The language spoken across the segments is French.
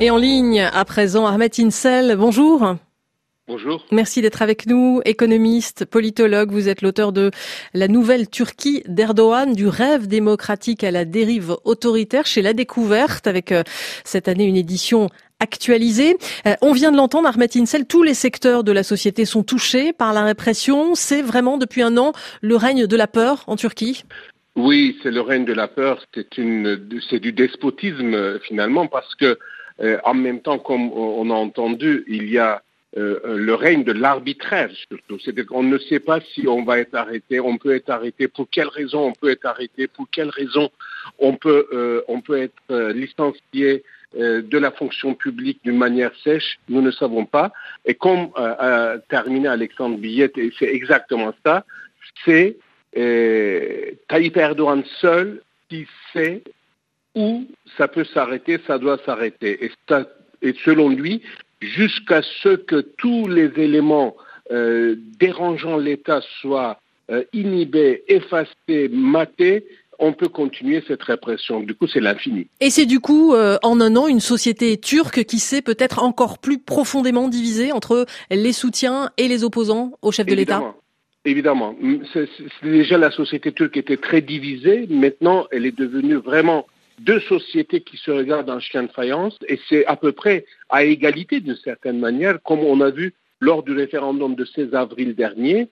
Et en ligne, à présent, Ahmet İnsel, bonjour. Bonjour. Merci d'être avec nous, économiste, politologue. Vous êtes l'auteur de La nouvelle Turquie d'Erdogan, du rêve démocratique à la dérive autoritaire chez La Découverte, avec cette année une édition actualisée. On vient de l'entendre, Ahmet İnsel, tous les secteurs de la société sont touchés par la répression. C'est vraiment depuis un an le règne de la peur en Turquie? Oui, c'est le règne de la peur, c'est du despotisme finalement, parce que en même temps, comme on a entendu, il y a le règne de l'arbitraire surtout. C'est-à-dire qu'on ne sait pas si on va être arrêté, on peut être arrêté, pour quelle raison on peut être arrêté, pour quelle raison on peut être licencié de la fonction publique d'une manière sèche, nous ne savons pas. Et comme a terminé Alexandre Billet, et c'est exactement ça, c'est Tayyip Erdogan seul qui sait où ça peut s'arrêter, ça doit s'arrêter. Et selon lui, jusqu'à ce que tous les éléments dérangeant l'État soient inhibés, effacés, matés, on peut continuer cette répression. Du coup, c'est l'infini. Et c'est du coup, en un an, une société turque qui s'est peut-être encore plus profondément divisée entre les soutiens et les opposants au chef de l'État? Évidemment. Déjà, la société turque était très divisée. Maintenant, elle est devenue vraiment deux sociétés qui se regardent en chien de faïence. Et c'est à peu près à égalité d'une certaine manière, comme on a vu lors du référendum de 16 avril dernier.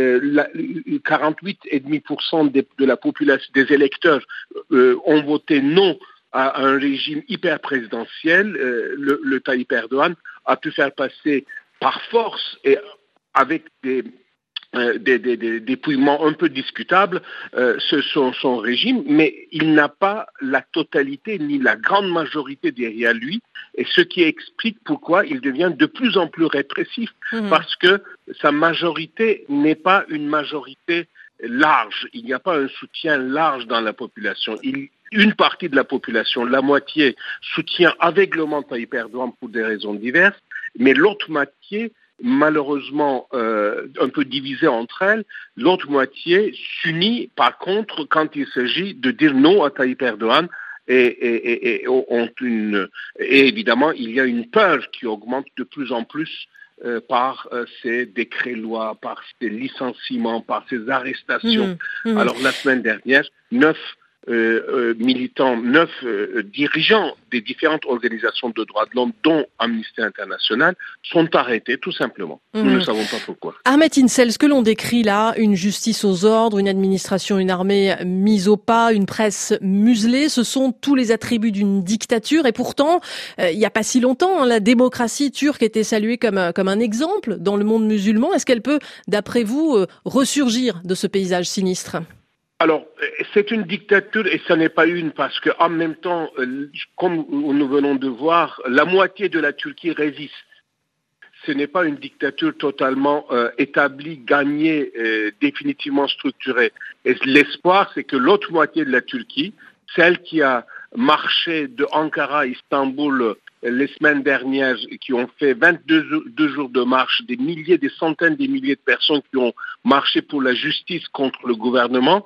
48,5% de la population, des électeurs, ont voté non à un régime hyper présidentiel. Le Tayyip Erdogan a pu faire passer par force et avec des dépouillements un peu discutables son régime, mais il n'a pas la totalité ni la grande majorité derrière lui, et ce qui explique pourquoi il devient de plus en plus répressif, parce que sa majorité n'est pas une majorité large, il n'y a pas un soutien large dans la population. Une partie de la population, la moitié, soutient aveuglément Tayyip Erdogan pour des raisons diverses, mais l'autre moitié, malheureusement un peu divisée entre elles, l'autre moitié s'unit par contre quand il s'agit de dire non à Tayyip Erdogan, et évidemment il y a une peur qui augmente de plus en plus par ces décrets-lois, par ces licenciements, par ces arrestations. Alors la semaine dernière, 9 dirigeants des différentes organisations de droits de l'homme, dont Amnesty International, sont arrêtés tout simplement. Nous ne savons pas pourquoi. Ahmet İnsel, ce que l'on décrit là, une justice aux ordres, une administration, une armée mise au pas, une presse muselée, ce sont tous les attributs d'une dictature. Et pourtant, il n'y a pas si longtemps, la démocratie turque était saluée comme un exemple dans le monde musulman. Est-ce qu'elle peut, d'après vous, ressurgir de ce paysage sinistre ? Alors, c'est une dictature et ça n'est pas une, parce que en même temps, comme nous venons de voir, la moitié de la Turquie résiste. Ce n'est pas une dictature totalement établie, gagnée, définitivement structurée. Et l'espoir, c'est que l'autre moitié de la Turquie, celle qui a marché de Ankara à Istanbul les semaines dernières, qui ont fait 22 jours de marche, des centaines de milliers de personnes qui ont marché pour la justice contre le gouvernement,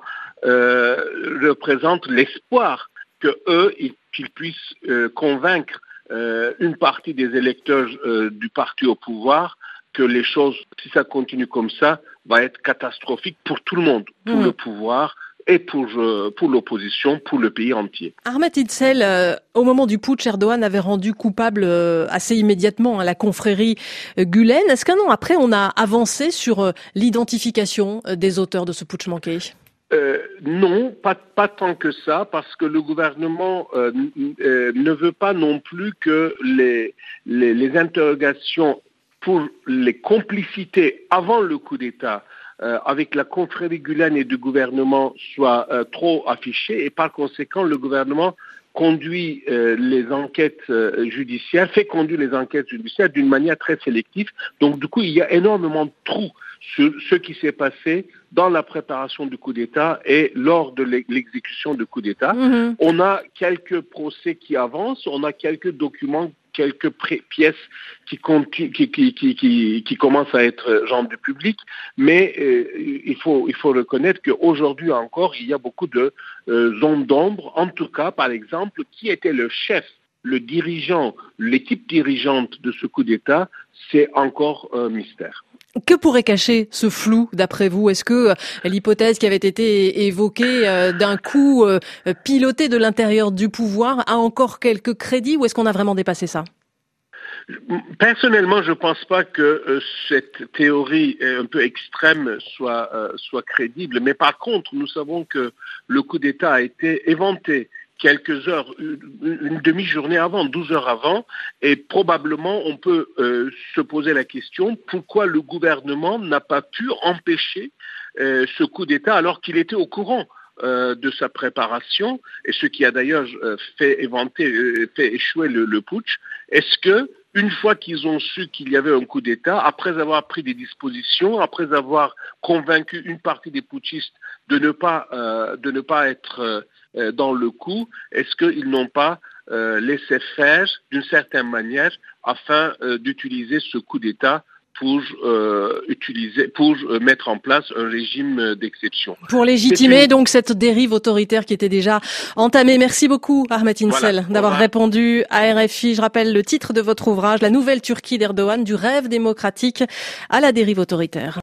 représente l'espoir qu'ils puissent convaincre une partie des électeurs du parti au pouvoir que les choses, si ça continue comme ça, va être catastrophique pour tout le monde, pour le pouvoir et pour l'opposition, pour le pays entier. Ahmet İnsel, au moment du putsch, Erdogan avait rendu coupable assez immédiatement la confrérie Gülen. Est-ce qu'un an après, on a avancé sur l'identification des auteurs de ce putsch manqué ? Non, pas tant que ça, parce que le gouvernement ne veut pas non plus que les interrogations pour les complicités avant le coup d'État avec la confrérie Gülen et du gouvernement soient trop affichées, et par conséquent le gouvernement conduit les enquêtes judiciaires, fait conduire les enquêtes judiciaires d'une manière très sélective. Donc du coup, il y a énormément de trous sur ce qui s'est passé dans la préparation du coup d'État et lors de l'exécution du coup d'État. On a quelques procès qui avancent, on a quelques documents, quelques pièces qui commencent à être rendues publiques, mais il faut reconnaître qu'aujourd'hui encore, il y a beaucoup de zones d'ombre. En tout cas, par exemple, qui était le chef le dirigeant, l'équipe dirigeante de ce coup d'État, c'est encore un mystère. Que pourrait cacher ce flou, d'après vous? Est-ce que l'hypothèse qui avait été évoquée d'un coup piloté de l'intérieur du pouvoir a encore quelques crédits ou est-ce qu'on a vraiment dépassé ça? Personnellement, je ne pense pas que cette théorie un peu extrême soit crédible. Mais par contre, nous savons que le coup d'État a été éventé quelques heures, une demi-journée avant, 12 heures avant, et probablement on peut se poser la question pourquoi le gouvernement n'a pas pu empêcher ce coup d'État alors qu'il était au courant de sa préparation, et ce qui a d'ailleurs fait échouer le putsch. Est-ce que une fois qu'ils ont su qu'il y avait un coup d'État, après avoir pris des dispositions, après avoir convaincu une partie des putschistes de ne pas être dans le coup, est-ce qu'ils n'ont pas laissé faire d'une certaine manière afin d'utiliser ce coup d'État pour mettre en place un régime d'exception. Pour légitimer donc cette dérive autoritaire qui était déjà entamée. Merci beaucoup Ahmet İnsel d'avoir répondu à RFI. Je rappelle le titre de votre ouvrage, La nouvelle Turquie d'Erdogan, du rêve démocratique à la dérive autoritaire.